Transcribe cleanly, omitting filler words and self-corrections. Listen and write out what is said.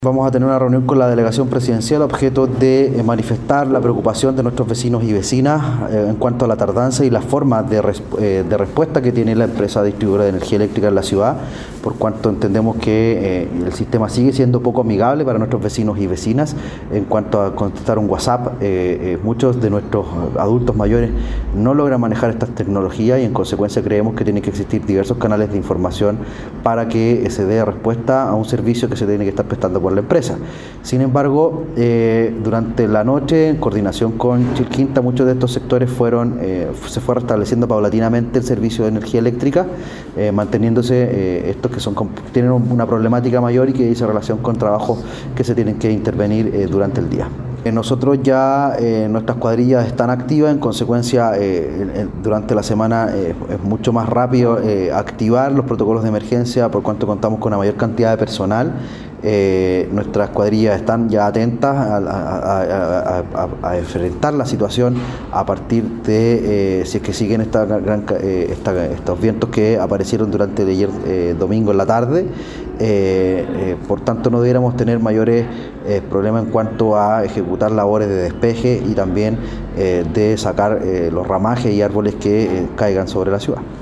Vamos a tener una reunión con la delegación presidencial objeto de manifestar la preocupación de nuestros vecinos y vecinas en cuanto a la tardanza y las formas de respuesta que tiene la empresa distribuidora de energía eléctrica en la ciudad, por cuanto entendemos que el sistema sigue siendo poco amigable para nuestros vecinos y vecinas en cuanto a contestar un WhatsApp. Muchos de nuestros adultos mayores no logran manejar estas tecnologías y en consecuencia creemos que tienen que existir diversos canales de información para que se dé respuesta a un servicio que se tiene que estar prestando por la empresa. Sin embargo, durante la noche, en coordinación con Chilquinta, muchos de estos sectores se fue restableciendo paulatinamente el servicio de energía eléctrica, manteniéndose estos que tienen una problemática mayor y que dice relación con trabajos que se tienen que intervenir durante el día. Nosotros ya, nuestras cuadrillas están activas, en consecuencia durante la semana es mucho más rápido activar los protocolos de emergencia por cuanto contamos con una mayor cantidad de personal. Nuestras cuadrillas están ya atentas a enfrentar la situación a partir de si es que siguen estos vientos que aparecieron durante el ayer domingo en la tarde. Por tanto, no debiéramos tener mayores problemas en cuanto a ejecutar labores de despeje y también de sacar los ramajes y árboles que caigan sobre la ciudad.